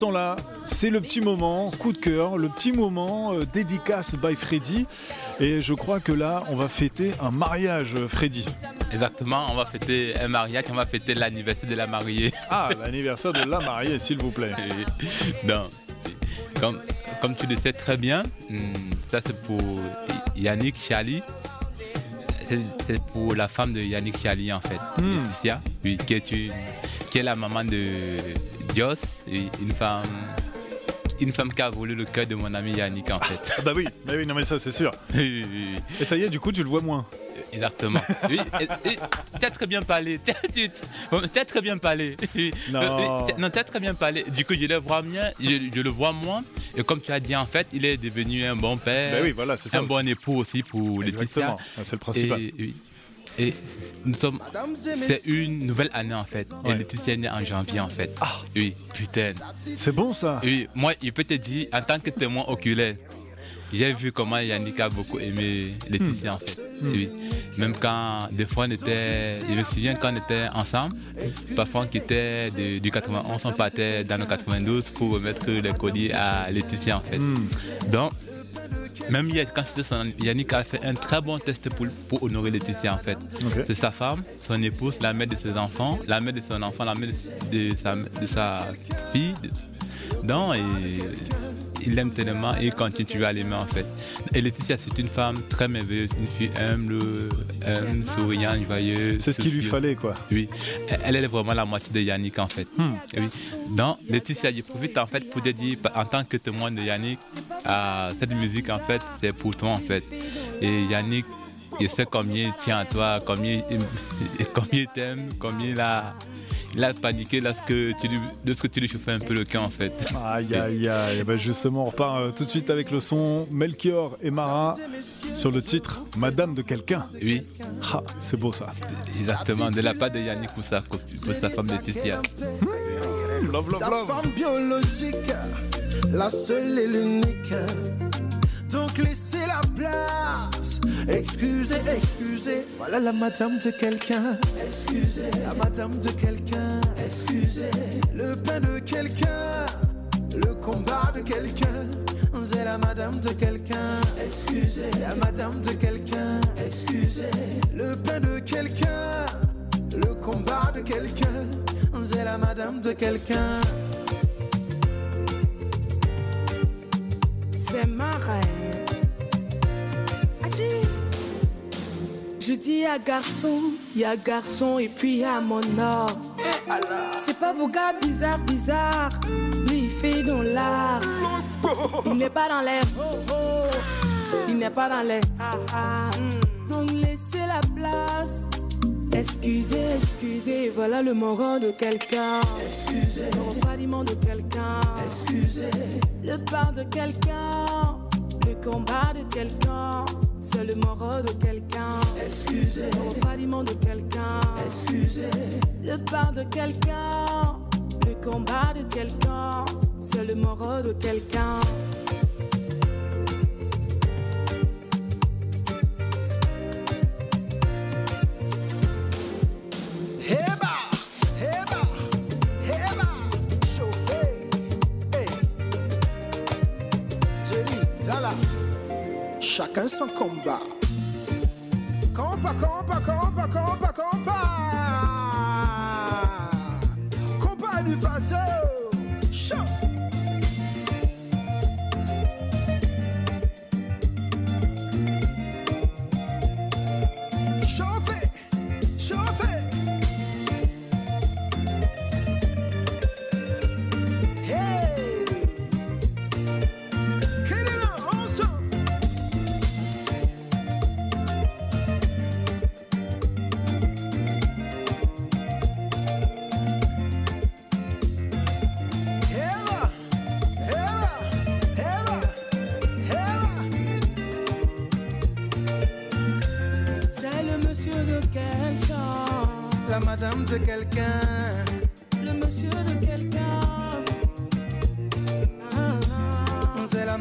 Là, c'est le petit moment coup de cœur, le petit moment dédicace by Freddy. Et je crois que là, on va fêter un mariage, Freddy. Exactement, on va fêter un mariage, on va fêter l'anniversaire de la mariée. Ah, l'anniversaire de la mariée, s'il vous plaît. Non, comme tu le sais très bien, ça c'est pour Yannick Chali. C'est pour la femme de Yannick Chali en fait, Laetitia, oui, qui est la maman de Dios, une femme qui a volé le cœur de mon ami Yannick en fait. Ah bah oui, non mais ça c'est sûr. Oui. Et ça y est, du coup tu le vois moins. Exactement. Oui, t'as très bien parlé. T'as très bien parlé. Non, t'as très bien parlé. Du coup, je le vois moins. Et comme tu as dit, en fait, il est devenu un bon père. Ben oui, voilà, c'est ça un aussi. bon époux aussi pour Laetitia. C'est le principal. Et c'est une nouvelle année en fait. Ouais. Et Laetitia est née en janvier en fait. Ah. Oui, putain. C'est bon ça. Oui, moi, je peux te dire, en tant que témoin oculaire, j'ai vu comment Yannick a beaucoup aimé Laetitia en fait. Oui. Même quand, des fois, je me souviens quand on était ensemble, parfois on quittait du 91, on partait dans le 92 pour remettre les colliers à Laetitia en fait. Donc, même quand c'était Yannick a fait un très bon test pour honorer Laetitia en fait. Okay. C'est sa femme, son épouse, la mère de ses enfants, la mère de son enfant, la mère de sa fille. Donc, il l'aime tellement et il continue toujours à l'aimer en fait. Et Laetitia, c'est une femme très merveilleuse, une fille humble, souriante, joyeuse. C'est ce qu'il lui fallait quoi. Oui, elle est vraiment la moitié de Yannick en fait. Oui. Donc Laetitia, je profite en fait pour te dire en tant que témoin de Yannick, cette musique en fait c'est pour toi en fait. Et Yannick, il sait combien il tient à toi, combien il t'aime, combien il a paniqué lorsque tu lui chauffais un peu le cœur en fait. Aïe. Ben justement, on repart tout de suite avec le son Melchior et Mara sur le titre Madame de quelqu'un. Oui. Ah, c'est beau ça. Exactement, de la part de Yannick pour sa femme Laetitia. Love. Sa femme biologique, la seule et l'unique. Donc laissez la place. Excusez, voilà la madame de quelqu'un. Excusez, la madame de quelqu'un. Excusez, le pain de quelqu'un. Le combat de quelqu'un. C'est la madame de quelqu'un. Excusez, la madame de quelqu'un. Excusez, le pain de quelqu'un. Le combat de quelqu'un. C'est la madame de quelqu'un. C'est ma reine. Je dis à garçon, il y a garçon et puis il y a mon or. C'est pas vos gars bizarre. Lui il fait dans l'art. Il n'est pas dans les il n'est pas dans les Donc laissez la place. Excusez, voilà le moron de quelqu'un. Excusez, le refroidiment de quelqu'un. Excusez, le pain de quelqu'un. Le combat de quelqu'un. C'est le moron de quelqu'un. Excusez, le refroidiment de quelqu'un. Excusez, le pain de quelqu'un. Le combat de quelqu'un. C'est le moron de quelqu'un. Chacun son combat. Combat. Combat du vaso. Chaud. Chauffez. Hey. La madame de quelqu'un. Le monsieur de quelqu'un. C'est la madame de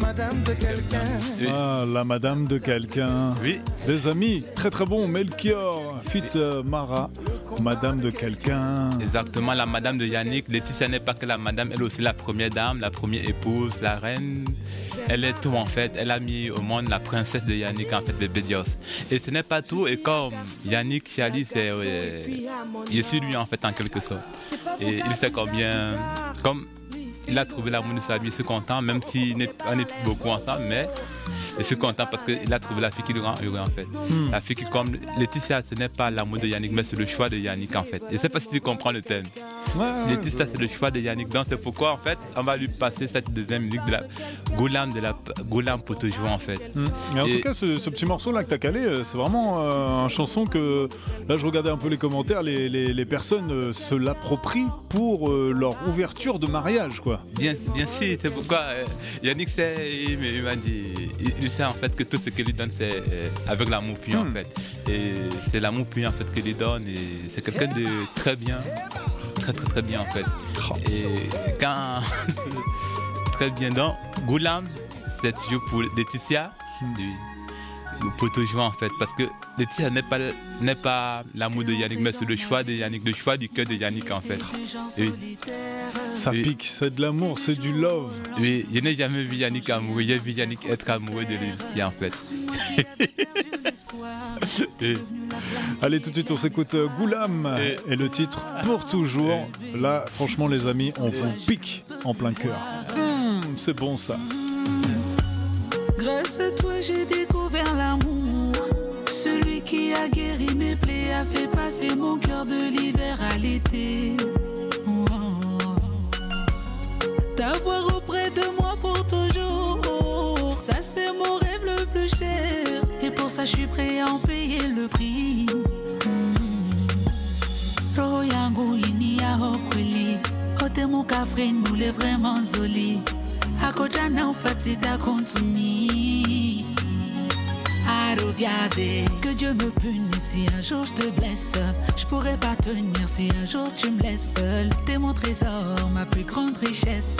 de quelqu'un. Oui. Ah, la madame de quelqu'un. Oui. Les amis, très très bon. Melchior, fit Mara, madame de quelqu'un. Exactement, la madame de Yannick. Laetitia n'est pas que la madame, elle est aussi la première dame, la première épouse, la reine. Elle est tout en fait. Elle a mis au monde la princesse de Yannick, en fait, bébé Dios. Et ce n'est pas tout. Et comme Yannick Chali, je suis lui en fait, en quelque sorte. Et il sait combien. Comme il a trouvé l'amour de sa vie, je suis content, même si on n'est plus beaucoup ensemble, mais je suis content parce qu'il a trouvé la fille qui lui rend heureux en fait. La fille qui, comme Laetitia, ce n'est pas l'amour de Yannick, mais c'est le choix de Yannick en fait. Je ne sais pas si tu comprends le thème. Laetitia, c'est le choix de Yannick. Donc c'est pourquoi en fait, on va lui passer cette deuxième musique de la Goulam pour toujours en fait. Mais en tout cas, ce petit morceau là que tu as calé, c'est vraiment une chanson que, là je regardais un peu les commentaires, les personnes se l'approprient pour leur ouverture de mariage quoi. Bien sûr, c'est pourquoi Yannick sait, il m'a dit, il sait en fait que tout ce qu'il lui donne c'est avec l'amour pur en fait. Et c'est l'amour pur en fait qu'il lui donne et c'est quelqu'un de très bien, très bien en fait. Et quand très bien donc Goulam, c'est toujours pour Laetitia, pour toujours en fait, parce que Laetitia n'est pas l'amour de Yannick, mais c'est le choix de Yannick, le choix du cœur de Yannick en fait. Oui. Ça pique, c'est de l'amour, c'est du love. Oui, je n'ai jamais vu Yannick amoureux, j'ai vu Yannick être amoureux de Laetitia en fait. Allez, tout de suite on s'écoute Goulam et le titre Pour toujours. Là franchement les amis, on vous pique en plein cœur. C'est bon ça. Grâce à toi j'ai découvert l'amour. Celui qui a guéri mes plaies, a fait passer mon cœur de l'hiver à l'été. T'avoir auprès de moi pour toujours, ça c'est mon rêve le plus cher. Et pour ça je suis prêt à en payer le prix. Roho yangu inia hokweli, ote mukafre nous vraiment zoli. Akojana ufatita kontuni. Que Dieu me punisse si un jour je te blesse. Je pourrais pas tenir si un jour tu me laisses seul. T'es mon trésor, ma plus grande richesse.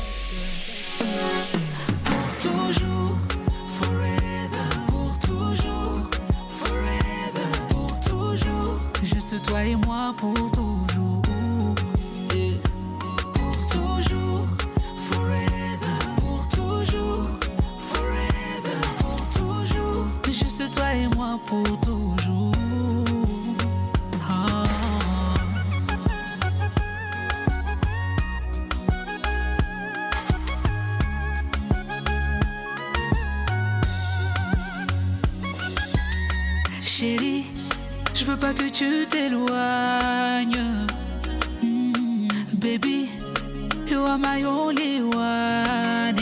Pour toujours, forever. Pour toujours, forever. Pour toujours, juste toi et moi pour toujours. Yeah. Pour toujours, forever. Pour toujours, forever. Pour toujours, juste toi et moi pour toujours. Chérie, je veux pas que tu t'éloignes. Baby, you are my only one.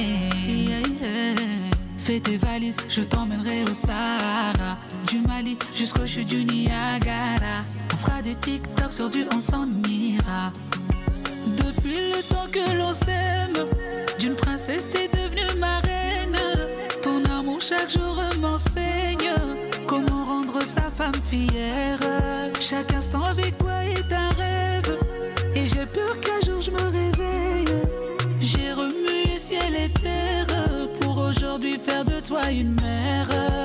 Fais tes valises, je t'emmènerai au Sahara. Du Mali jusqu'au chute du Niagara. On fera des TikTok sur du on s'en ira. Depuis le temps que l'on s'aime, d'une princesse t'es devenue ma reine. Ton amour chaque jour m'enseigne comment rendre sa femme fière. Chaque instant avec toi est un rêve. Et j'ai peur qu'un jour je me réveille. J'ai remué ciel et terre pour aujourd'hui faire de toi une mère.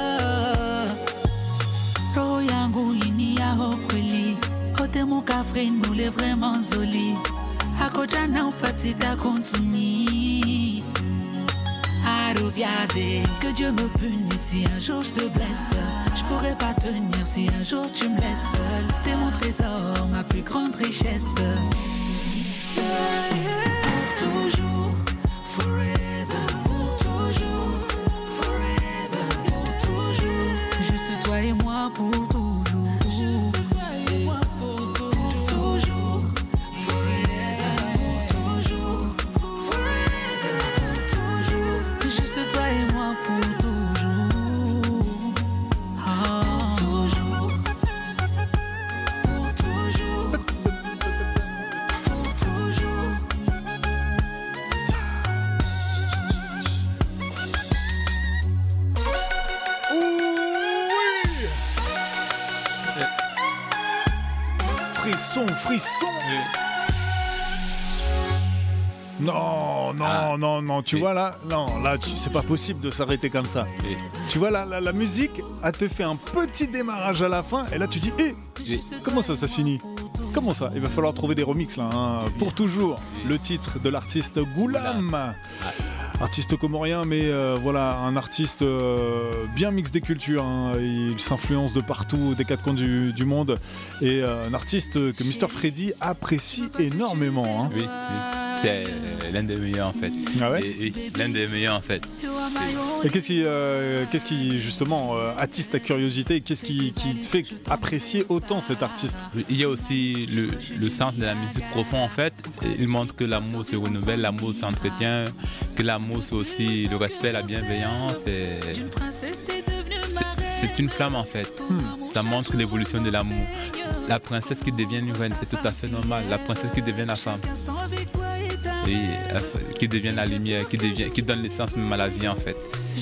Roho yangu inia hokweli, ote mukafre nous les vraiment zoli. Akojana ufatita kontuni. Que Dieu me punisse si un jour je te blesse. Je pourrais pas tenir si un jour tu me laisses seul. T'es mon trésor, ma plus grande richesse. Pour toujours, forever. Pour toujours, forever. Pour toujours, juste toi et moi pour toujours. Juste toi et moi pour toujours. Forever. Pour toujours, forever. Pour toujours, juste toi et moi pour toujours. Pour toujours. Pour toujours. Pour toujours. Frisson, frisson. Non, tu vois là, c'est pas possible de s'arrêter comme ça. Oui. Tu vois la musique, elle te fait un petit démarrage à la fin, et là tu dis, comment ça finit? Comment ça? Il va falloir trouver des remixes là, hein. Pour toujours, le titre de l'artiste Goulam. Artiste comorien, mais voilà, un artiste bien mix des cultures, hein. Il s'influence de partout, des quatre coins du monde, et un artiste que Mr. Freddy apprécie énormément, hein. Oui. C'est l'un des meilleurs en fait. Ah ouais? L'un des meilleurs en fait. Et qu'est-ce qui justement attise ta curiosité? Qu'est-ce qui te fait apprécier autant cet artiste? Il y a aussi le sens de la musique profond en fait. Il montre que l'amour se renouvelle, l'amour s'entretient, que l'amour c'est aussi le respect, la bienveillance. C'est une flamme en fait. Ça montre l'évolution de l'amour. La princesse qui devient une reine, c'est tout à fait normal. La princesse qui devient la femme. Oui, qui devient la lumière, qui donne l'essence même à la vie en fait.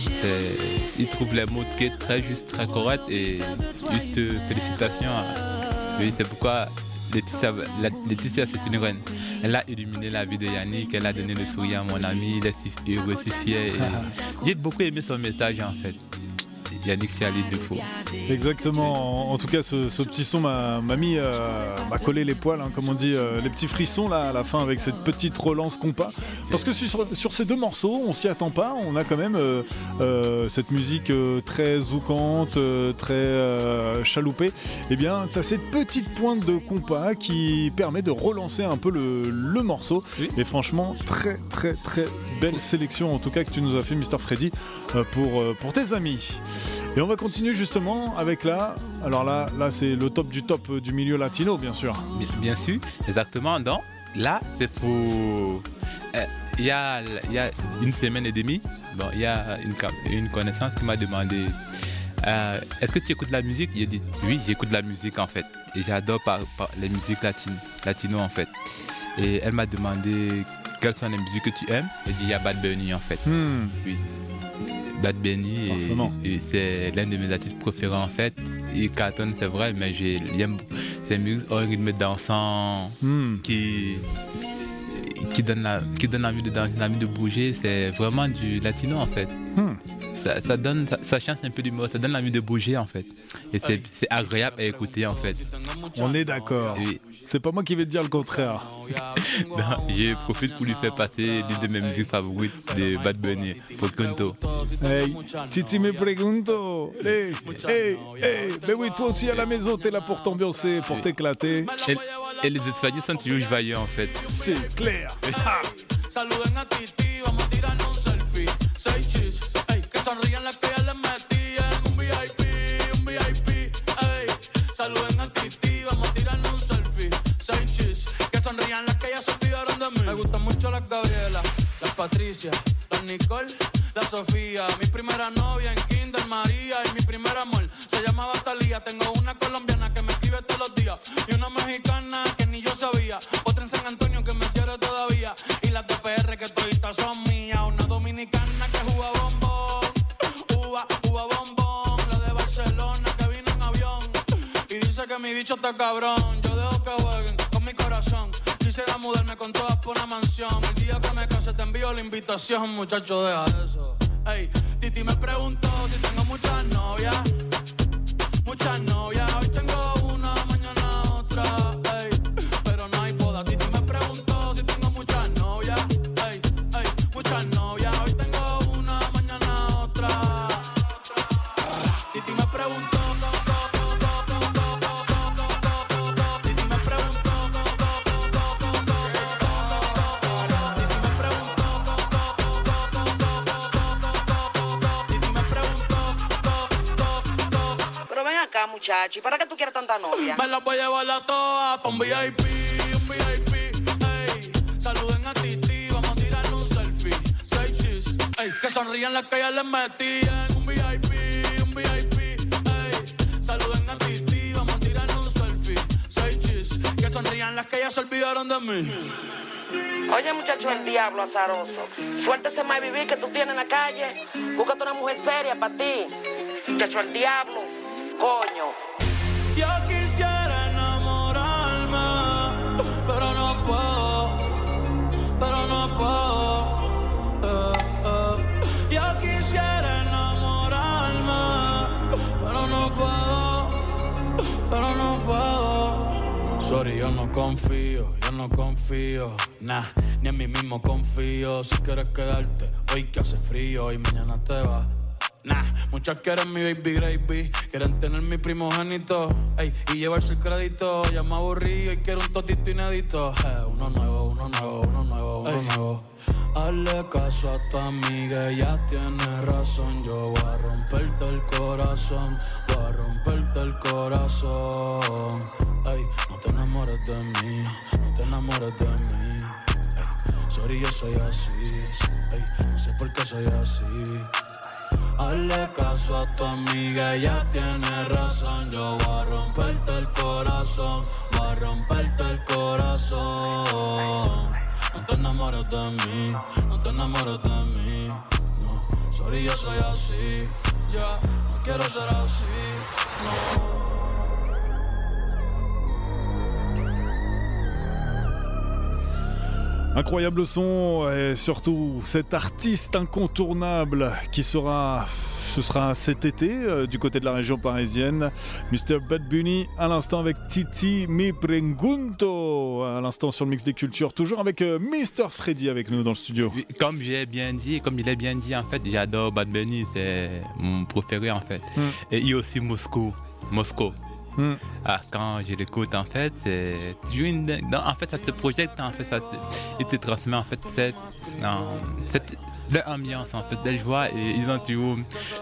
Il trouve les mots qui est très juste, très correct et juste félicitations. Oui, c'est pourquoi Laetitia c'est une reine. Elle a illuminé la vie de Yannick, elle a donné le sourire à mon ami, il est si heureux, si fier. J'ai beaucoup aimé son message en fait. Yannick Siali de faux. Exactement, en tout cas ce petit son m'a collé les poils, hein, comme on dit, les petits frissons là à la fin avec cette petite relance compas. Parce que sur ces deux morceaux, on s'y attend pas, on a quand même cette musique très zoukante, très chaloupée. Et bien, tu as cette petite pointe de compas qui permet de relancer un peu le morceau. Oui. Et franchement, très très très belle sélection en tout cas que tu nous as fait, Mr. Freddy, pour tes amis. Et on va continuer justement avec là c'est le top du milieu latino, bien sûr. Bien sûr, exactement. Donc là, c'est pour... Il y a une semaine et demie, il y a une connaissance qui m'a demandé est-ce que tu écoutes de la musique? J'ai dit oui, j'écoute de la musique en fait. Et j'adore les musiques latino en fait. Et elle m'a demandé quelles sont les musiques que tu aimes. J'ai dit il y a Bad Bunny en fait. Oui. Bad Bunny et c'est l'un de mes artistes préférés en fait. Il cartonne, c'est vrai, mais j'aime ces musiques au rythme dansant qui donne envie de danser, envie de bouger. C'est vraiment du latino en fait. Ça change un peu d'humour, ça donne envie de bouger en fait. Et c'est agréable à écouter en fait. On est d'accord. Oui. C'est pas moi qui vais te dire le contraire. Je profite pour lui faire passer l'une de mes musiques favorites de Bad Bunny, Pregunto. Hey, Titi me pregunto. Hey. Mais oui, toi aussi à la maison, t'es là pour t'ambiancer, pour t'éclater. Et les Espagnols sont toujours joyeux en fait. C'est clair. Saluden a Titi, vamos a tirarnos un selfie. 6 chis, que sonrían las que ya les metían. Un VIP, ey. Saluden a Titi, vamos a tirarnos un selfie. 6 chis, que sonrían las que ya se olvidaron de mí. Me gustan mucho las Gabriela, las Patricia, las Nicole, la Sofía. Mi primera novia en Kinder María y mi primer amor se llamaba Talía. Tengo una colombiana que me escribe todos los días y una mexicana que ni yo sabía. Otra en San Antonio que me quiere todavía y las de PR que toditas son mías. Una dominicana que juega bombón, uva bombón. La de Barcelona que vino en avión y dice que mi bicho está cabrón. Yo dejo que jueguen con mi corazón. Quisiera mudarme con todas por una mansión. El día que me case te envío la invitación, muchacho, deja eso. Ey, Titi me preguntó si tengo muchas novias. Muchas novias, hoy tengo una, mañana otra. Ey, pero no hay boda. Titi me preguntó si tengo muchas novias. Ey, muchas novias, hoy tengo una, mañana otra. Titi me preguntó. Muchacho, ¿y para qué tú quieres tanta novia? Me la voy a llevar a todas pa' un VIP, ey. Saluden a Titi, vamos a tirarle un selfie. 6 chis, ey. Que sonrían las que ya les metían. Un VIP, ey. Saluden a Titi, vamos a tirarle un selfie. 6 chis, que sonrían las que ya se olvidaron de mí. Oye, muchacho, el diablo azaroso. Suéltese más vivir que tú tienes en la calle. Búscate una mujer seria para ti. Muchacho, el diablo. Coño. Yo quisiera enamorarme, pero no puedo. Shorty, yo no confío, nah, ni en mí mismo confío. Si quieres quedarte, hoy que hace frío y mañana te vas. Nah, muchas quieren mi baby gravy, quieren tener mi primogénito, ey, y llevarse el crédito. Ya me aburrí y quiero un totito inédito. Uno nuevo. Hazle caso a tu amiga, ella tiene razón. Yo voy a romperte el corazón, ey, no te enamores de mí, ey, sorry, yo soy así, ey, no sé por qué soy así. Hazle caso a tu amiga, ella tiene razón. Yo voy a romperte el corazón, No te enamores de mí, no. Sorry, yo soy así, ya, no quiero ser así, no. Incroyable son et surtout cet artiste incontournable qui sera cet été du côté de la région parisienne, Mr. Bad Bunny à l'instant avec Titi Mi Pregunto, à l'instant sur le Mix des Cultures, toujours avec Mr. Freddy avec nous dans le studio. Comme il est bien dit en fait, j'adore Bad Bunny, c'est mon préféré en fait. Et il y a aussi Moscow. Quand je l'écoute en fait, c'est toujours en fait ça te projette, en fait il te transmet en fait cette ambiance en fait, de joie. Et ils ont toujours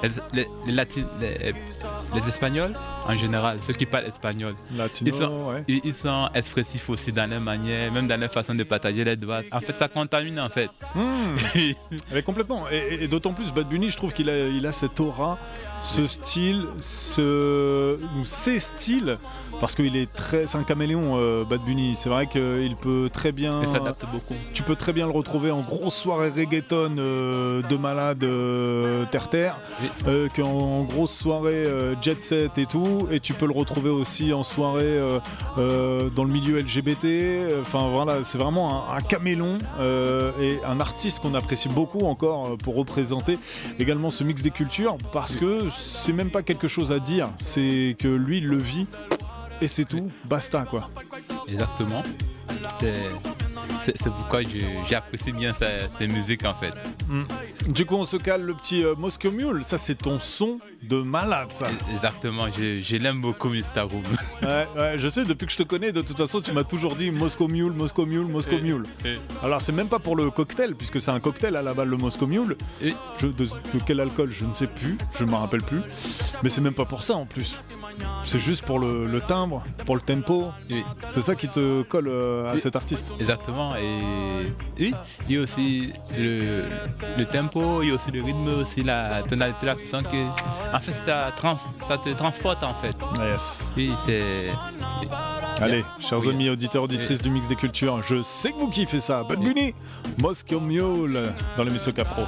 les Espagnols en général, ceux qui parlent espagnol, ils sont expressifs aussi dans leur manière, même dans leur façon de partager les doigts. En fait, ça contamine en fait. Mais complètement. Et d'autant plus Bad Bunny, je trouve qu'il a cette aura, ce style, ces styles, parce qu'il est c'est un caméléon, Bad Bunny. C'est vrai qu'il peut très bien. Il s'adapte beaucoup. Tu peux très bien le retrouver en grosse soirée reggaeton de malade terre-terre, qu'en grosse soirée jet set et tout, et tu peux le retrouver aussi en soirée dans le milieu LGBT. Enfin voilà, c'est vraiment un caméléon et un artiste qu'on apprécie beaucoup encore pour représenter également ce mix des cultures, parce que c'est même pas quelque chose à dire, c'est que lui il le vit et c'est tout, basta quoi. Exactement. C'est pourquoi j'apprécie bien ces musiques en fait. Du coup on se cale le petit Moscow Mule, ça c'est ton son de malade ça. Exactement, je l'aime beaucoup Mr. Room. Ouais, je sais, depuis que je te connais, de toute façon tu m'as toujours dit Moscow Mule. Alors c'est même pas pour le cocktail, puisque c'est un cocktail à la balle le Moscow Mule. De quel alcool je ne sais plus, je ne m'en rappelle plus. Mais c'est même pas pour ça en plus. C'est juste pour le timbre, pour le tempo. C'est ça qui te colle à cet artiste. Exactement. Et oui, il y a aussi le tempo, il y a aussi le rythme, aussi la tonalité, la façon que en fait ça te transporte en fait. Yes. Oui, c'est. Allez, chers amis auditeurs, auditrices du Mix des Cultures, je sais que vous kiffez ça. Bad Bunny, Moscow Mule dans l'émission Cafro.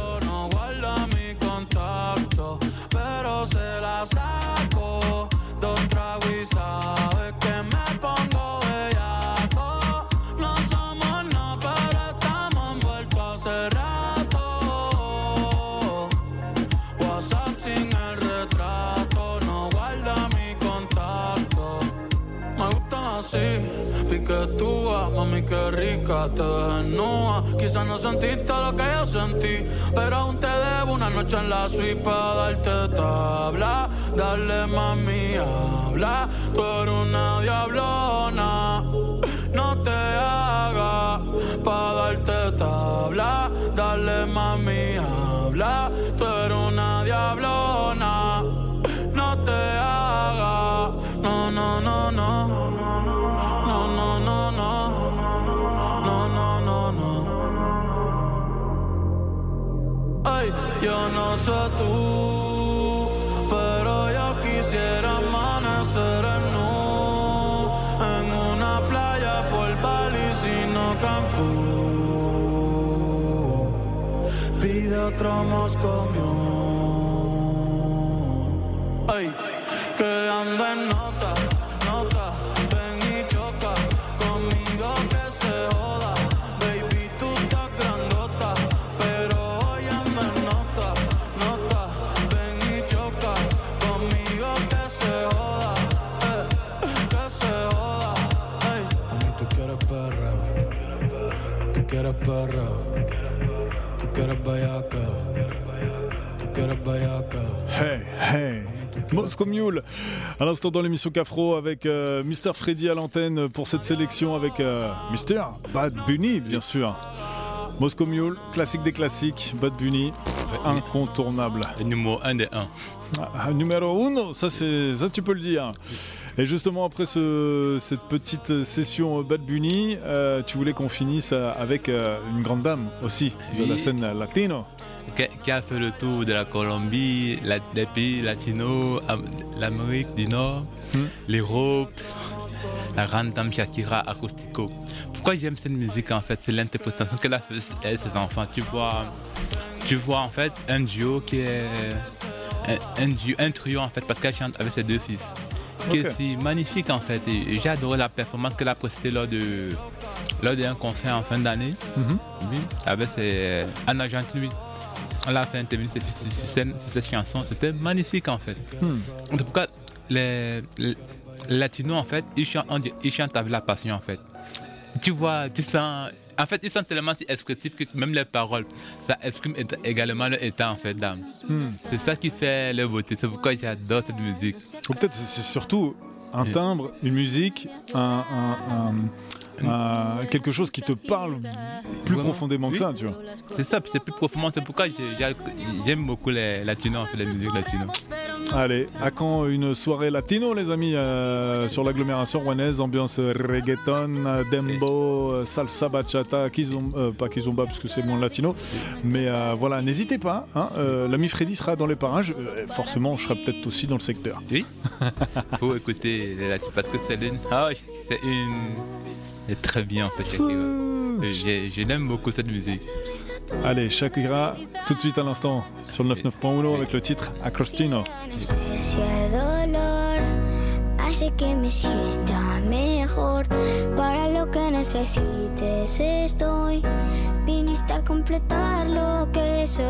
Piquetúa, mami qué rica, te desnuda. Quizás no sentiste lo que yo sentí, pero aún te debo una noche en la suite para darte tabla. Dale mami, habla, tú eres una diablona. No te hagas para darte tabla. Dale mami, habla, tú eres una diablona. No te hagas, no, no, no, no. Yo no sé tú, pero yo quisiera amanecer en una playa por Bali, sino Cancún. Pide otro Moscow Mule. Ay, que ande en nota, ven y choca conmigo que se joda. Baby, tú estás grandota, pero hoy ando en nota, ven y choca conmigo que se joda, que se joda. Hey, hey, Moscow Mule. À l'instant dans l'émission Cafro avec Mr. Freddy à l'antenne pour cette sélection avec Mr. Bad Bunny, bien sûr. Moscow Mule, classique des classiques, Bad Bunny, incontournable. Le numéro 1 des 1. Numéro 1, ça tu peux le dire. Et justement après cette petite session Bad Bunny, tu voulais qu'on finisse avec une grande dame aussi de la scène latino. Qui a fait le tour de la Colombie, des pays latinos, l'Amérique du Nord, l'Europe, la grande dame Shakira Acústico. Pourquoi j'aime cette musique en fait? C'est l'interprétation qu'elle a fait avec ses enfants. Tu vois en fait un duo qui est un trio en fait parce qu'elle chante avec ses deux fils. Okay. Qui est magnifique en fait. Et j'ai adoré la performance qu'elle a prestée lors d'un concert en fin d'année. Oui, avec Anna Gentry. Elle a fait intervenir sur cette chanson. C'était magnifique en fait. En tout cas, les latinos en fait, ils chantent avec la passion en fait. Tu vois, tu sens. En fait, ils sont tellement expressifs que même les paroles, ça exprime également leur état en fait d'âme. C'est ça qui fait leur beauté. C'est pourquoi j'adore cette musique. Ou peut-être c'est surtout un timbre, une musique, quelque chose qui te parle plus profondément que ça, tu vois. C'est ça, c'est plus profondément. C'est pourquoi j'aime beaucoup les latinos, en fait, les musiques latino. Allez, à quand une soirée latino, les amis, sur l'agglomération rouennaise, ambiance reggaeton, dembo, salsa, bachata, pas kizomba parce que c'est moins latino, mais voilà, n'hésitez pas, hein, l'ami Freddy sera dans les parages, forcément je serai peut-être aussi dans le secteur. Oui, faut écouter les latinos parce que c'est très bien en fait, Shakira. Je l'aime beaucoup cette musique. Allez, Shakira, tout de suite à l'instant sur le 99.1 avec le titre Acrostino. Hace que me sienta mejor. Para lo que necesites estoy. Viniste a completar lo que soy.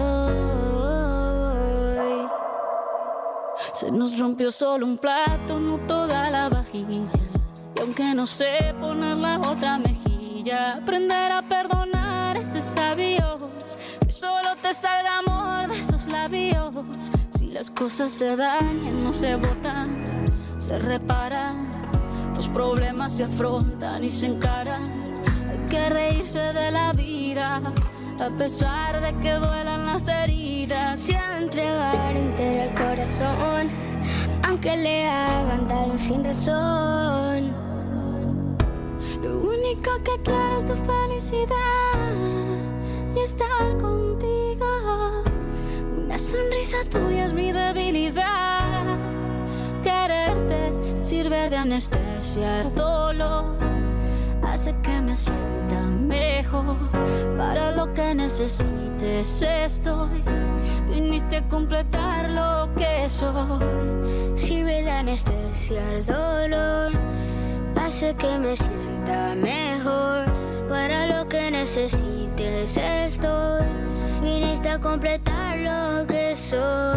Se nos rompió solo un plato, no toda la vajilla. Y aunque no sé poner la otra mejilla, aprender a perdonar es de sabios. Que solo te salga amor de esos labios. Si las cosas se dañan, no se botan, se reparan. Los problemas se afrontan y se encaran. Hay que reírse de la vida, a pesar de que duelan las heridas. Se ha de entregar entero el corazón, aunque le hagan daño sin razón. Lo único que quiero es tu felicidad y estar contigo. Una sonrisa tuya es mi debilidad. Quererte sirve de anestesia al dolor. Hace que me sienta mejor. Para lo que necesites estoy. Viniste a completar lo que soy. Sirve de anestesia al dolor. Hace que me sienta mejor. Para lo que necesites estoy. Viniste a completar lo que soy.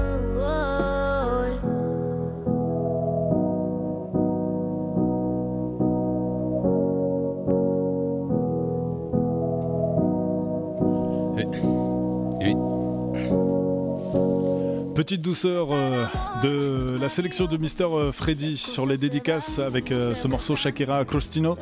Petite douceur de la sélection de Mr. Freddy sur les dédicaces avec ce morceau Shakira Acrostico.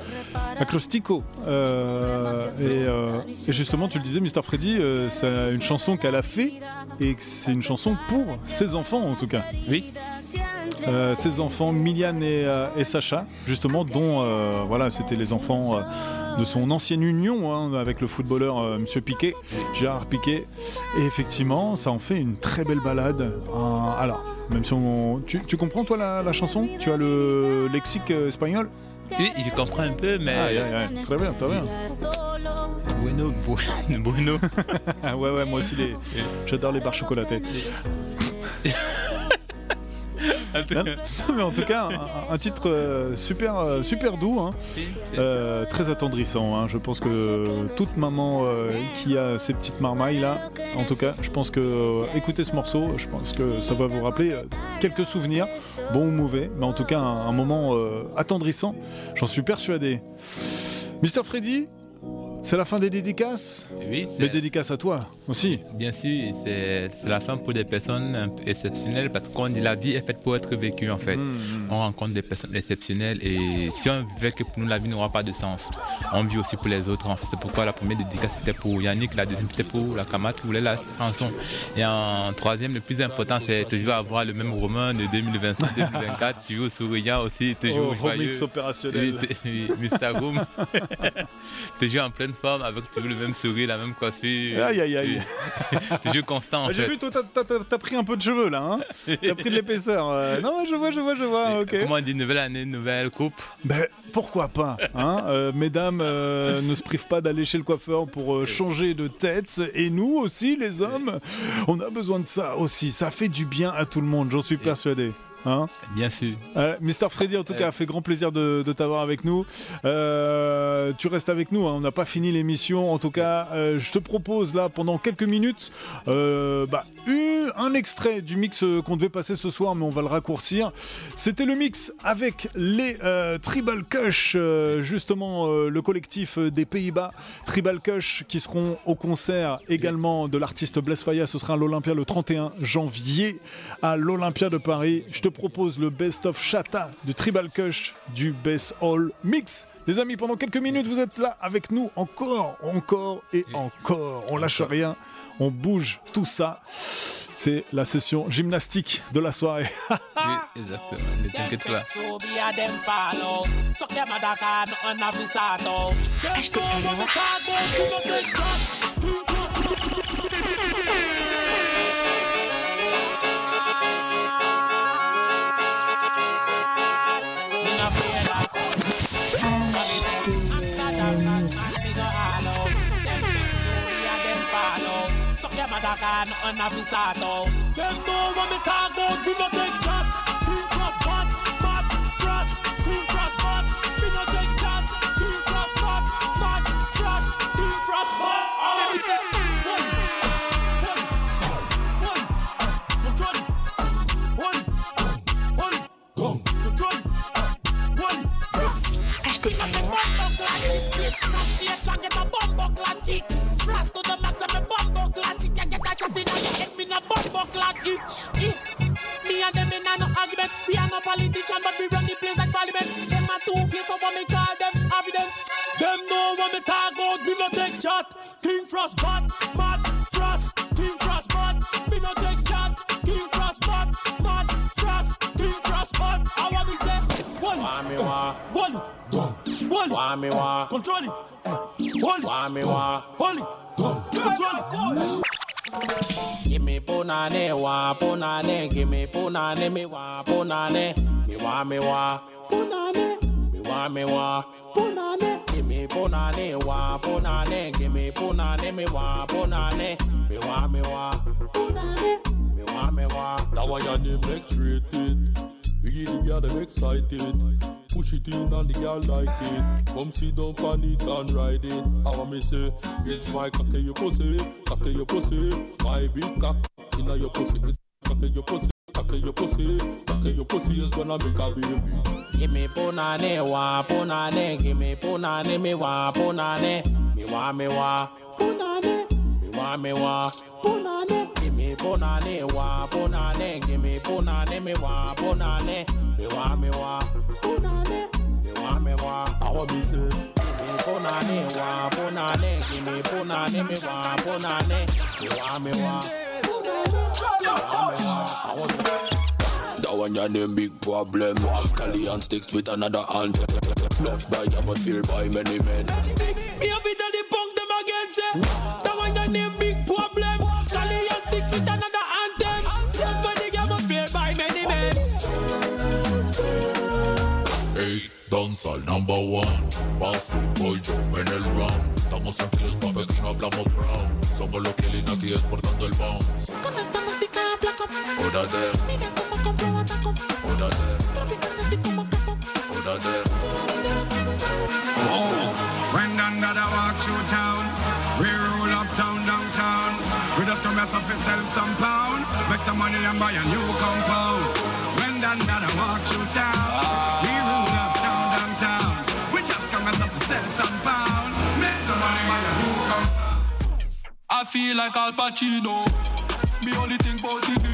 Et justement, tu le disais, Mr. Freddy, c'est une chanson qu'elle a fait et c'est une chanson pour ses enfants en tout cas. Oui. Ses enfants, Miliane et Sacha, justement, dont voilà, c'était les enfants de son ancienne union hein, avec le footballeur Monsieur Piqué, Gérard Piqué. Et effectivement, ça en fait une très belle balade. Alors, même si tu comprends toi la chanson? Tu as le lexique espagnol? Oui, je comprends un peu, mais... Très bien, très bien. Bueno. ouais, moi aussi, j'adore les barres chocolatées. Mais en tout cas, un titre super doux, hein, très attendrissant. Hein. Je pense que toute maman qui a ces petites marmailles là, en tout cas, je pense que écoutez ce morceau, je pense que ça va vous rappeler quelques souvenirs, bons ou mauvais, mais en tout cas un moment attendrissant. J'en suis persuadé. Mr. Freddy, C'est la fin des dédicaces? Oui. Les dédicaces à toi aussi. Bien sûr, c'est la fin pour des personnes un peu exceptionnelles parce qu'on dit la vie est faite pour être vécue en fait. On rencontre des personnes exceptionnelles et si on vivait que pour nous la vie n'aura pas de sens, on vit aussi pour les autres en fait. C'est pourquoi la première dédicace c'était pour Yannick, la deuxième c'était pour la Kamate qui voulait la chanson. Et en troisième, le plus important c'est toujours avoir le même roman de 2026-2024, toujours souriant aussi, toujours joyeux. Remix opérationnel. Oui, Mr. Room. Toujours en pleine forme avec toujours le même sourire, la même coiffure. Aïe. Toujours constant en fait. J'ai vu, toi t'as pris un peu de cheveux là, hein. T'as pris de l'épaisseur. Non, je vois, ok. Comment on dit, nouvelle année, nouvelle coupe? Ben, pourquoi pas, hein. Mesdames, ne se privent pas d'aller chez le coiffeur pour changer de tête. Et nous aussi, les hommes, on a besoin de ça aussi. Ça fait du bien à tout le monde, j'en suis persuadé. Hein? Bien sûr. Mr. Freddy, en tout cas, a fait grand plaisir de t'avoir avec nous. Tu restes avec nous, hein, on n'a pas fini l'émission. En tout cas, je te propose là, pendant quelques minutes, un extrait du mix qu'on devait passer ce soir, mais on va le raccourcir. C'était le mix avec les Tribal Kush, justement le collectif des Pays-Bas. Tribal Kush qui seront au concert également de l'artiste Bless Faya. Ce sera à l'Olympia le 31 janvier à l'Olympia de Paris. Je te propose le Best of Chata du Tribal Kush du Best All Mix. Les amis, pendant quelques minutes, vous êtes là avec nous encore. On lâche rien, on bouge tout ça. C'est la session gymnastique de la soirée. Oui, exactement. Ne t'inquiète pas. Nothing have to sort out. Them know what me talk about. We no take chat. Team Frost bad, mad Frost. Team Frost bad. We no take chat. Team Frost bad, mad Frost. Team Frost bad. Let me say, control it, hold it, control it, hold it. We no take bumbo clad business. Frost station get a bumbo clad kick. Frost to the max of a bumbo clad. You get a shot in your head, me no bumbo clad itch. Me and them in no argument. We are no politician, but we run the place like parliament. Them a two-face, so what me call them evident. Them know what me talk about, me no take chat. King Frost bad, mad Frost. King Frost bad, me no take chat. King Frost bad, mad Frost. King Frost bad, how what me say? Hold it, hold it, hold it, control it, hold it, hold it. Give me punane, wa punane, give me punane, me wa punane, me wa punane, me wa punane, give me punane, wa punane, give me punane, me wa punane, me wa punane, me wa. That why your name X-rated. We get the girl them excited. Push it in and the girl like it. Come sit down on it and ride it. How me say, it's my cocky your pussy, my big cock inna your pussy. It's cocky your pussy, cocky your pussy, cocky your pussy is gonna make a baby. Give me punane, wa punane, give me punane, me wa punane, me wa punane, me wa punane. Give me punane, wa punane, give me punane, me wa punane, me wa punane, me wa. How me say? Give me punane, wa punane, give me punane, me wa punane, me wa punane. That one your name big problem. Cali and sticks with another hand. Loved by ya but feared by many men. Me have it on the punk them again say. That one your name big problem. Cali and sticks with another anthem. Loved by the ya but feared by many men. Hey, dancehall number one. Boston boy Joe en el round. Estamos tranquilos papi, aquí no hablamos brown. Somos los que vienen aquí exportando el bounce. Con esta música placo. Ódate. Mira cómo con flow ataco. Ódate. Traficando así como capo. Ódate. When another walk through town, we roll uptown, downtown. We just come here so fi sell some pound, make some money and buy a new compound. When another walk through town, we roll uptown, downtown. We just come here so fi sell some pound, make some money. feel like Al Pacino. Me only think about the